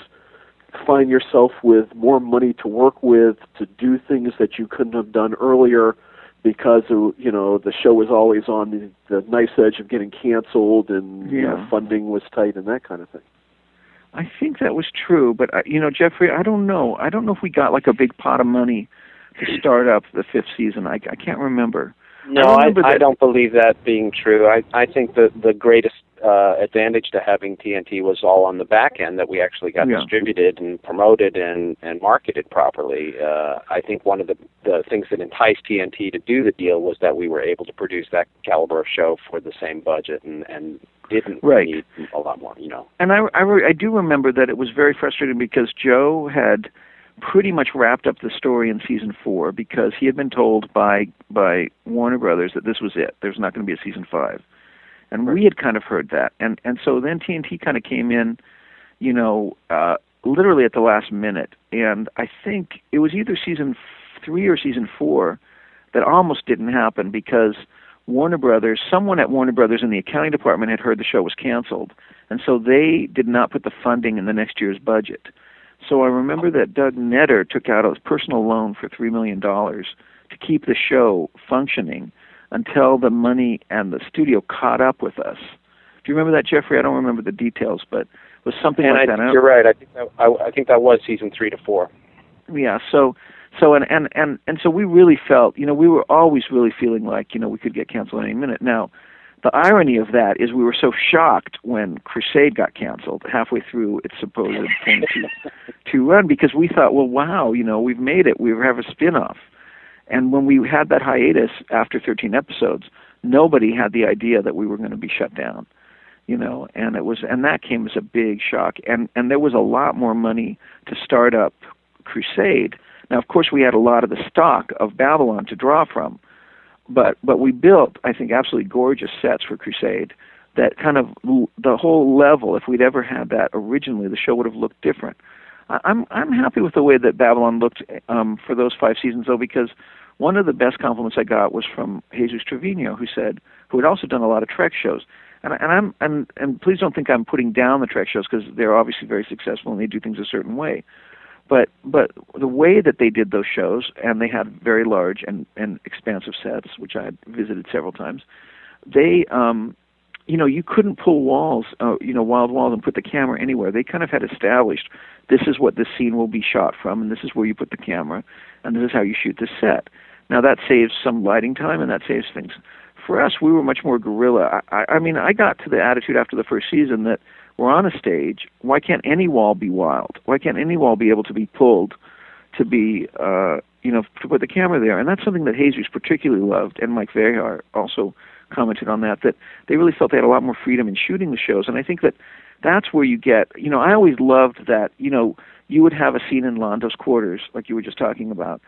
find yourself with more money to work with to do things that you couldn't have done earlier? Because, you know, the show was always on the, the nice edge of getting canceled and yeah. you know, funding was tight and that kind of thing. I think that was true, but, I, you know, Jeffrey, I don't know. I don't know if we got like a big pot of money to start up the fifth season. I, I can't remember. No, I, I, I don't believe that being true. I, I think the, the greatest uh, advantage to having T N T was all on the back end, that we actually got yeah. distributed and promoted and, and marketed properly. Uh, I think one of the, the things that enticed T N T to do the deal was that we were able to produce that caliber of show for the same budget and, and didn't right. need a lot more, you know. And I, I, I do remember that it was very frustrating because Joe had pretty much wrapped up the story in season four because he had been told by by Warner Brothers that this was it. There's not going to be a season five. And we had kind of heard that. And and so then T N T kind of came in, you know, uh, literally at the last minute. And I think it was either season three or season four that almost didn't happen because Warner Brothers, someone at Warner Brothers in the accounting department had heard the show was canceled. And so they did not put the funding in the next year's budget. So I remember that Doug Netter took out a personal loan for three million dollars to keep the show functioning until the money and the studio caught up with us. Do you remember that, Jeffrey? I don't remember the details, but it was something and like I, that. You're right. I think that, I, I think that was season three to four. Yeah. So, so and, and and and so we really felt, you know, we were always really feeling like, you know, we could get canceled any minute. Now, the irony of that is we were so shocked when Crusade got canceled halfway through its supposed thing to, to run because we thought, well, wow, you know, we've made it. We have a spin-off. And when we had that hiatus after thirteen episodes, nobody had the idea that we were going to be shut down, you know, and it was, and that came as a big shock. And, and there was a lot more money to start up Crusade. Now, of course, we had a lot of the stock of Babylon to draw from. But but we built, I think, absolutely gorgeous sets for Crusade that kind of, the whole level, if we'd ever had that originally, the show would have looked different. I, I'm I'm happy with the way that Babylon looked um, for those five seasons, though, because one of the best compliments I got was from Jesus Trevino, who said, who had also done a lot of Trek shows. And, and I'm and, and please don't think I'm putting down the Trek shows because they're obviously very successful and they do things a certain way. But but the way that they did those shows, and they had very large and, and expansive sets, which I had visited several times, they, um, you know, you couldn't pull walls, uh, you know, wild walls and put the camera anywhere. They kind of had established, this is what this scene will be shot from, and this is where you put the camera, and this is how you shoot this set. Now, that saves some lighting time, and that saves things. For us, we were much more guerrilla. I, I mean, I got to the attitude after the first season that we're on a stage. Why can't any wall be wild? Why can't any wall be able to be pulled to be, uh, you know, to put the camera there? And that's something that Jesus particularly loved, and Mike Vehar also commented on that, that they really felt they had a lot more freedom in shooting the shows. And I think that that's where you get, you know, I always loved that, you know, you would have a scene in Londo's quarters, like you were just talking about,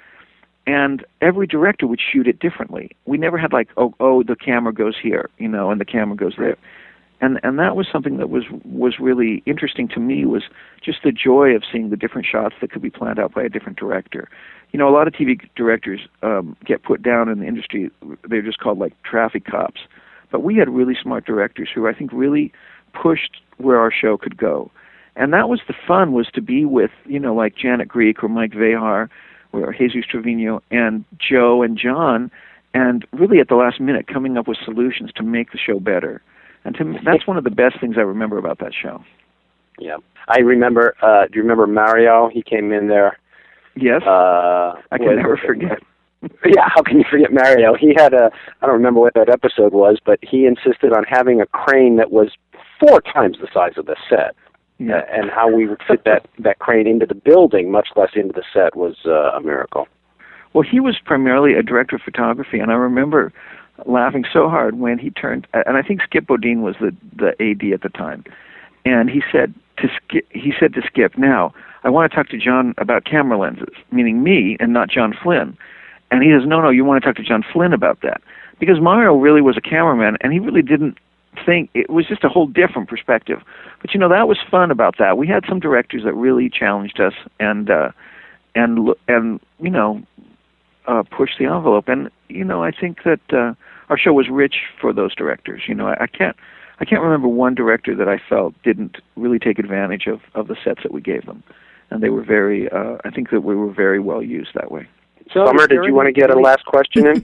and every director would shoot it differently. We never had like, oh, oh, the camera goes here, you know, and the camera goes there. And and that was something that was was really interesting to me, was just the joy of seeing the different shots that could be planned out by a different director. You know, a lot of T V directors um, get put down in the industry. They're just called like traffic cops. But we had really smart directors who I think really pushed where our show could go. And that was the fun, was to be with, you know, like Janet Greek or Mike Vehar or Jesus Trevino and Joe and John, and really at the last minute coming up with solutions to make the show better. And to me, that's one of the best things I remember about that show. Yeah. I remember, uh, do you remember Mario? He came in there. Yes. Uh, I can never forget. Yeah, how can you forget Mario? He had a, I don't remember what that episode was, but he insisted on having a crane that was four times the size of the set. Yeah. Uh, and how we would fit that, that crane into the building, much less into the set, was uh, a miracle. Well, he was primarily a director of photography, and I remember laughing so hard when he turned, and I think Skip Bodine was the, the A D at the time, and he said to Skip, he said to Skip, now, I want to talk to John about camera lenses, meaning me and not John Flynn. And he says, no, no, you want to talk to John Flynn about that. Because Mario really was a cameraman, and he really didn't think, it was just a whole different perspective. But, you know, that was fun about that. We had some directors that really challenged us and, uh, and, and you know, uh, pushed the envelope. And, you know, I think that uh, our show was rich for those directors. You know, I, I can't I can't remember one director that I felt didn't really take advantage of, of the sets that we gave them. And they were very, uh, I think that we were very well used that way. So, Summer, did you want to get a last question in?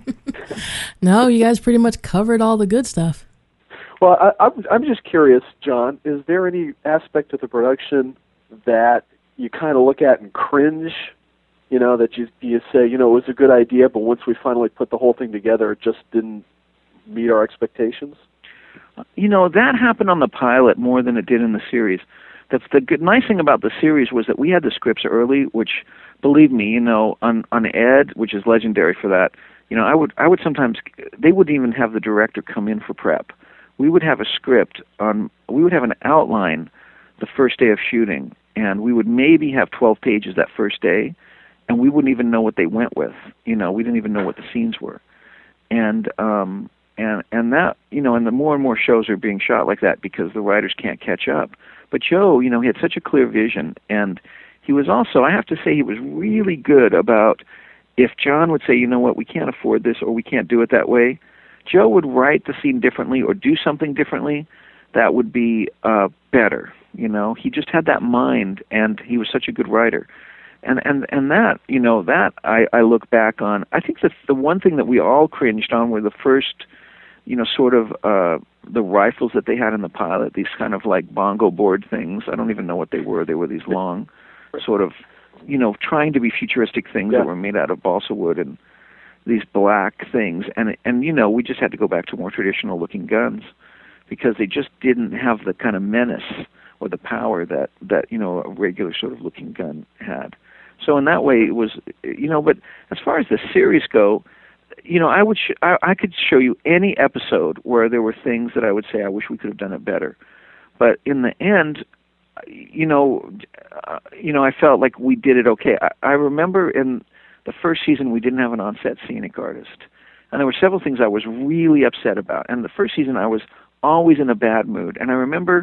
No, you guys pretty much covered all the good stuff. Well, I, I'm, I'm just curious, John, is there any aspect of the production that you kind of look at and cringe, you know, that you, you say, you know, it was a good idea, but once we finally put the whole thing together, it just didn't meet our expectations? You know, that happened on the pilot more than it did in the series. That's the good, nice thing about the series was that we had the scripts early, which, believe me, you know, on on Ed, which is legendary for that, you know, I would I would sometimes, they wouldn't even have the director come in for prep. We would have a script on, we would have an outline the first day of shooting, and we would maybe have twelve pages that first day, and we wouldn't even know what they went with. You know, we didn't even know what the scenes were. And, um, and, and that, you know, and the more and more shows are being shot like that because the writers can't catch up. But Joe, you know, he had such a clear vision, and he was also, I have to say, he was really good about, if John would say, you know what, we can't afford this or we can't do it that way, Joe would write the scene differently or do something differently that would be uh, better. You know, he just had that mind, and he was such a good writer. And and and that, you know, that I, I look back on, I think that the one thing that we all cringed on were the first, you know, sort of uh, the rifles that they had in the pilot, these kind of like bongo board things. I don't even know what they were. They were these long, sort of, you know, trying to be futuristic things yeah. that were made out of balsa wood and these black things. And, and, you know, we just had to go back to more traditional looking guns because they just didn't have the kind of menace or the power that, that, you know, a regular sort of looking gun had. So in that way it was, you know, but as far as the series go, you know, I would sh- I, I could show you any episode where there were things that I would say I wish we could have done it better. But in the end, you know, uh, you know, I felt like we did it okay. I, I remember in the first season we didn't have an on-set scenic artist, and there were several things I was really upset about. And the first season I was always in a bad mood, and I remember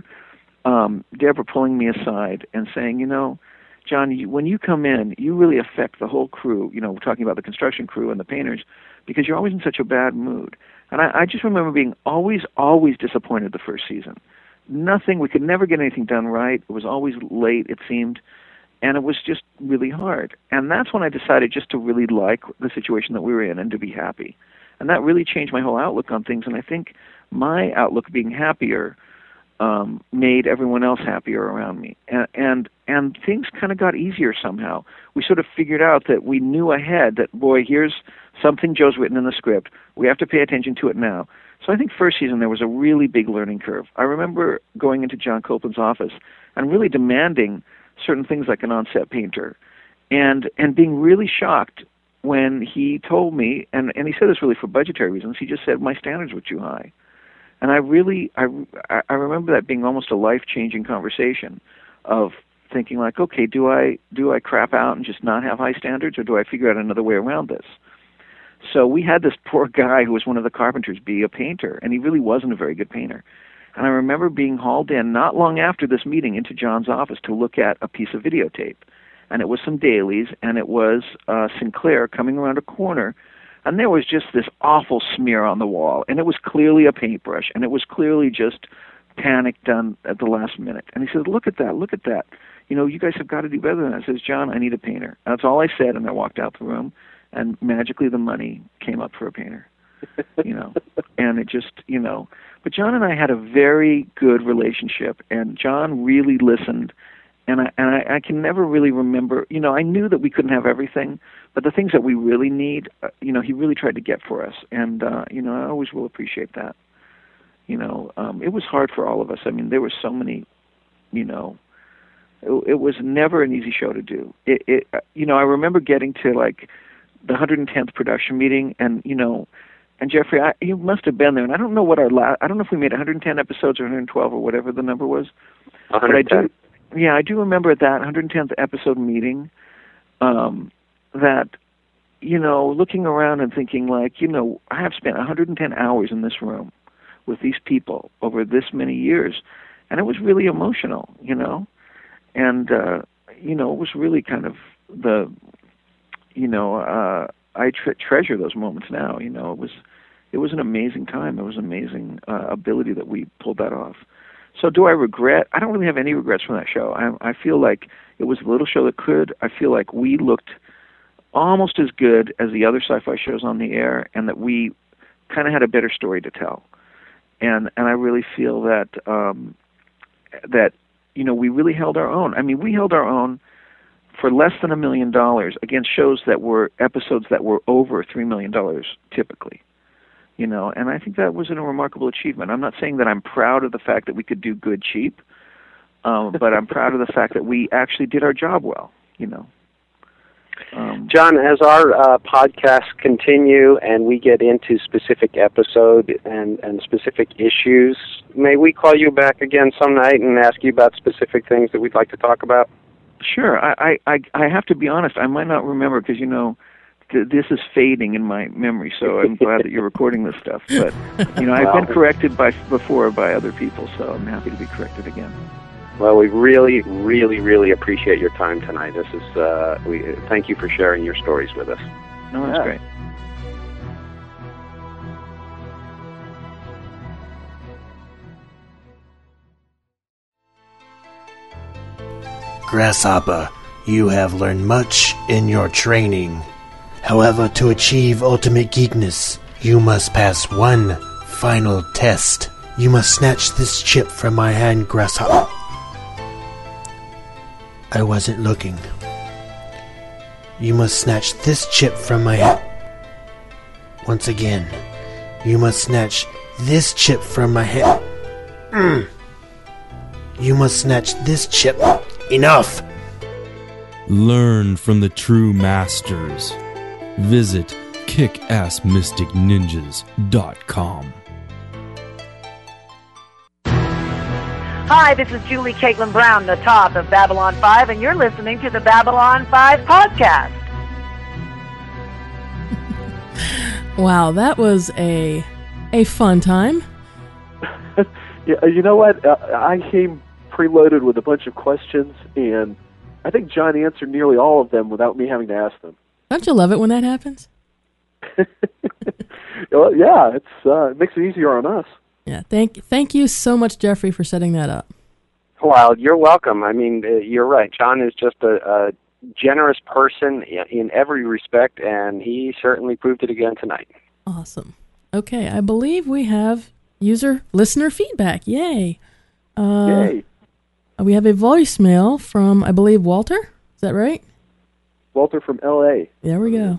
um, Deborah pulling me aside and saying, you know, John, you, when you come in, you really affect the whole crew. You know, we're talking about the construction crew and the painters, because you're always in such a bad mood. And I, I just remember being always, always disappointed the first season. Nothing, we could never get anything done right. It was always late, it seemed, and it was just really hard. And that's when I decided just to really like the situation that we were in and to be happy. And that really changed my whole outlook on things, and I think my outlook being happier um, made everyone else happier around me. And, and, and things kind of got easier somehow. We sort of figured out that we knew ahead that, boy, here's something Joe's written in the script. We have to pay attention to it now. So I think first season there was a really big learning curve. I remember going into John Copeland's office and really demanding certain things like an on-set painter, and and being really shocked when he told me, and, and he said this really for budgetary reasons, he just said my standards were too high. And I really, I, I remember that being almost a life-changing conversation of thinking like, okay, do I do I crap out and just not have high standards, or do I figure out another way around this? So we had this poor guy who was one of the carpenters be a painter, and he really wasn't a very good painter. And I remember being hauled in not long after this meeting into John's office to look at a piece of videotape. And it was some dailies, and it was uh, Sinclair coming around a corner, and there was just this awful smear on the wall, and it was clearly a paintbrush, and it was clearly just panic done at the last minute. And he said, look at that, look at that. You know, you guys have got to do better than that. I says, John, I need a painter. That's all I said, and I walked out the room, and magically the money came up for a painter, you know. And it just, you know. But John and I had a very good relationship, and John really listened. And I and I, I can never really remember, you know, I knew that we couldn't have everything, but the things that we really need, uh, you know, he really tried to get for us. And, uh, you know, I always will appreciate that. You know, um, it was hard for all of us. I mean, there were so many, you know, it, it was never an easy show to do. It, it, you know, I remember getting to, like, the one hundred tenth production meeting, and, you know, and Jeffrey, I, you must have been there, and I don't know what our last, I don't know if we made one hundred ten episodes or one hundred twelve or whatever the number was. one hundred ten. But I do. Yeah, I do remember at that one hundred tenth episode meeting um, that, you know, looking around and thinking like, you know, I have spent one hundred ten hours in this room with these people over this many years, and it was really emotional, you know, and, uh, you know, it was really kind of the, you know, uh, I tre- treasure those moments now, you know, it was, it was an amazing time. It was an amazing uh, ability that we pulled that off. So do I regret? I don't really have any regrets from that show. I, I feel like it was a little show that could. I feel like we looked almost as good as the other sci-fi shows on the air, and that we kind of had a better story to tell. And and I really feel that um, that you know we really held our own. I mean, we held our own for less than a million dollars against shows that were episodes that were over three million dollars typically. You know, and I think that was a remarkable achievement. I'm not saying that I'm proud of the fact that we could do good cheap, um, but I'm proud of the fact that we actually did our job well, you know. Um, John, as our uh, podcasts continue and we get into specific episode and, and specific issues, may we call you back again some night and ask you about specific things that we'd like to talk about? Sure. I, I, I have to be honest, I might not remember because, you know, this is fading in my memory, so I'm glad that you're recording this stuff. But, you know, I've well, been corrected by before by other people, so I'm happy to be corrected again. Well, we really, really, really appreciate your time tonight. This is, uh, we thank you for sharing your stories with us. No, that's yeah. great. Grasshopper, you have learned much in your training. However, to achieve ultimate geekness, you must pass one final test. You must snatch this chip from my hand, Grasshopper. I wasn't looking. You must snatch this chip from my hand. Once again, you must snatch this chip from my hand. Mm. You must snatch this chip. Enough! Learn from the true masters. Visit kick ass mystic ninjas dot com. Hi, this is Julie Caitlin Brown, the top of Babylon five, and you're listening to the Babylon five podcast. Wow, that was a a fun time. Yeah, you know what? Uh, I came preloaded with a bunch of questions, and I think John answered nearly all of them without me having to ask them. Don't you love it when that happens? Well, yeah, it's uh, it makes it easier on us. Yeah, thank thank you so much, Jeffrey, for setting that up. Well, you're welcome. I mean, uh, you're right. John is just a, a generous person in, in every respect, and he certainly proved it again tonight. Awesome. Okay, I believe we have user listener feedback. Yay! Uh, Yay! We have a voicemail from, I believe, Walter. Is that right? Walter from L A. There we go.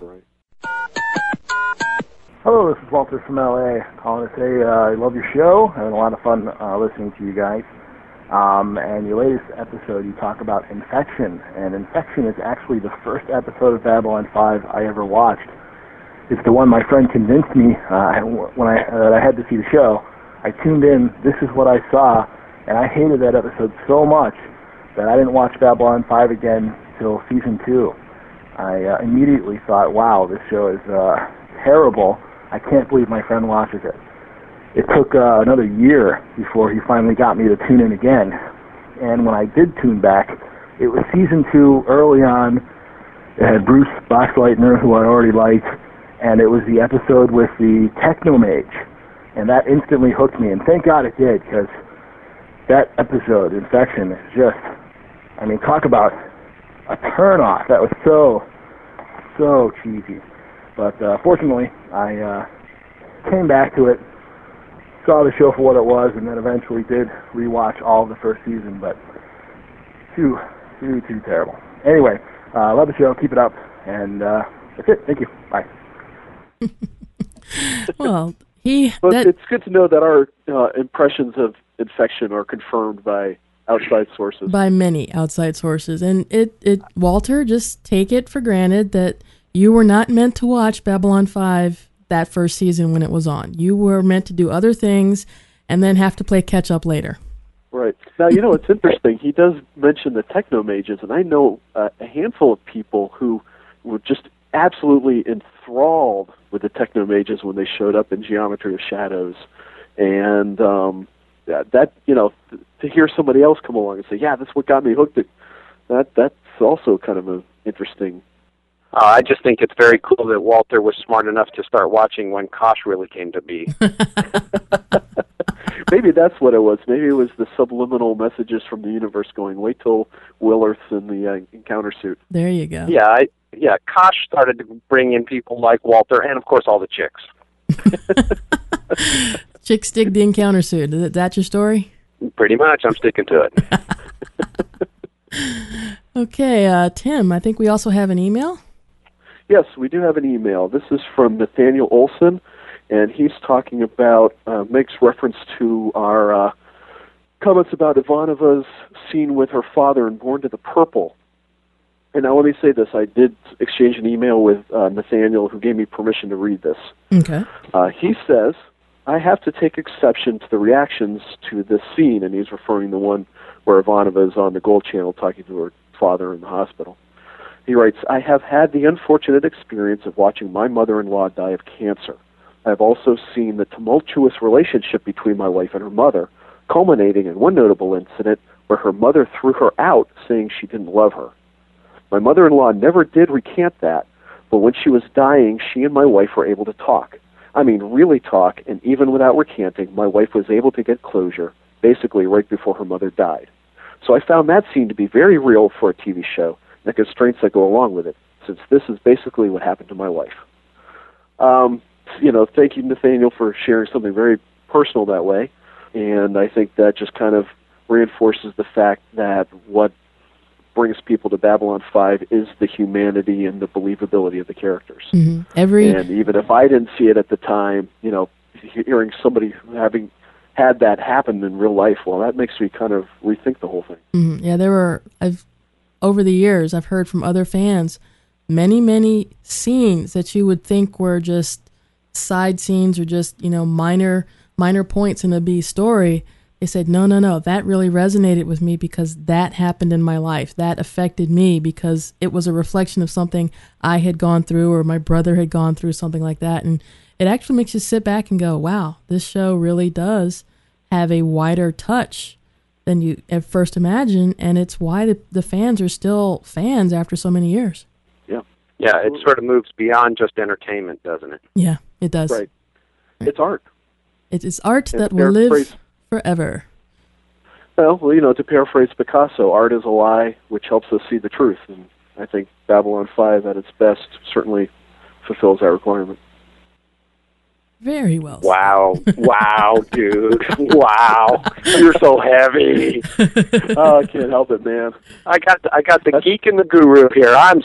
Hello, this is Walter from L A calling to say uh, I love your show. Having a lot of fun uh, listening to you guys. Um, and your latest episode, you talk about Infection, and Infection is actually the first episode of Babylon five I ever watched. It's the one my friend convinced me uh, when I uh, that I had to see the show. I tuned in, this is what I saw, and I hated that episode so much that I didn't watch Babylon five again till season two. I uh, immediately thought, wow, this show is uh, terrible. I can't believe my friend watches it. It took uh, another year before he finally got me to tune in again. And when I did tune back, it was season two early on. It had Bruce Boxleitner, who I already liked, and it was the episode with the Technomage. And that instantly hooked me, and thank God it did, because that episode, Infection, is just, I mean, talk about a turn-off. That was so, so cheesy. But uh, fortunately, I uh, came back to it, saw the show for what it was, and then eventually did rewatch all of the first season, but too, too, too terrible. Anyway, uh, love the show. Keep it up, and uh, that's it. Thank you. Bye. Well, he... Well, that, it's good to know that our uh, impressions of Infection are confirmed by outside sources. By many outside sources. And it, it Walter, just take it for granted that you were not meant to watch Babylon five that first season when it was on. You were meant to do other things and then have to play catch-up later. Right. Now, you know, it's interesting. He does mention the Technomages, and I know uh, a handful of people who were just absolutely enthralled with the Technomages when they showed up in Geometry of Shadows. And um, that, that, you know, th- to hear somebody else come along and say, yeah, that's what got me hooked, it, that that's also kind of an interesting... Uh, I just think it's very cool that Walter was smart enough to start watching when Kosh really came to be. Maybe that's what it was. Maybe it was the subliminal messages from the universe going, wait till Willerth's in the uh, encounter suit. There you go. Yeah, I, yeah. Kosh started to bring in people like Walter and, of course, all the chicks. Chicks dig the encounter suit. Is that your story? Pretty much. I'm sticking to it. Okay, uh, Tim, I think we also have an email. Yes, we do have an email. This is from Nathaniel Olson, and he's talking about, uh, makes reference to our uh, comments about Ivanova's scene with her father in Born to the Purple. And now let me say this. I did exchange an email with uh, Nathaniel, who gave me permission to read this. Okay. Uh, he says, I have to take exception to the reactions to this scene, and he's referring to the one where Ivanova is on the Gold Channel talking to her father in the hospital. He writes, I have had the unfortunate experience of watching my mother-in-law die of cancer. I have also seen the tumultuous relationship between my wife and her mother, culminating in one notable incident where her mother threw her out, saying she didn't love her. My mother-in-law never did recant that, but when she was dying, she and my wife were able to talk. I mean, really talk, and even without recanting, my wife was able to get closure, basically right before her mother died. So I found that scene to be very real for a T V show, and the constraints that go along with it, since this is basically what happened to my wife. Um, you know, thank you, Nathaniel, for sharing something very personal that way, and I think that just kind of reinforces the fact that what brings people to Babylon five is the humanity and the believability of the characters. Mm-hmm. Every and even if I didn't see it at the time, you know, hearing somebody having had that happen in real life, well, that makes me kind of rethink the whole thing. Mm-hmm. Yeah, there were, I've over the years, I've heard from other fans many, many scenes that you would think were just side scenes or just, you know, minor minor points in a B story. They said, no, no, no, that really resonated with me because that happened in my life. That affected me because it was a reflection of something I had gone through or my brother had gone through, something like that. And it actually makes you sit back and go, wow, this show really does have a wider touch than you at first imagine, and it's why the, the fans are still fans after so many years. Yeah. Yeah, it sort of moves beyond just entertainment, doesn't it? Yeah, it does. Right. right. It's art. It is art and that will live forever. Well, well, you know, to paraphrase Picasso, art is a lie which helps us see the truth, and I think Babylon five at its best certainly fulfills that requirement. Very well. Wow. Wow, dude. Wow. You're so heavy. Oh, I can't help it, man. I got the, I got the geek and the guru here. I'm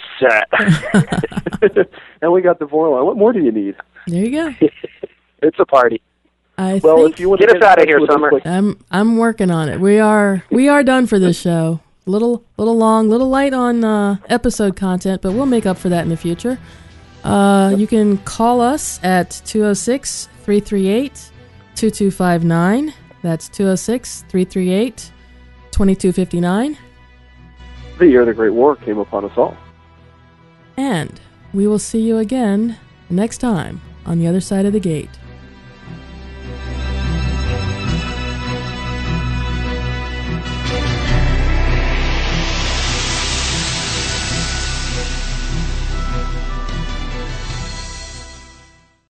set. And we got the Vorlon. What more do you need? There you go. It's a party. I well, think if you want Get to us out of here, Summer. Like, I'm I'm working on it. We are we are done for this show. Little little long, little light on uh, episode content, but we'll make up for that in the future. Uh, you can call us at two oh six, three three eight, two two five nine. That's two oh six, three three eight, two two five nine. the year the Great War came upon us all. And we will see you again next time on the other side of the gate.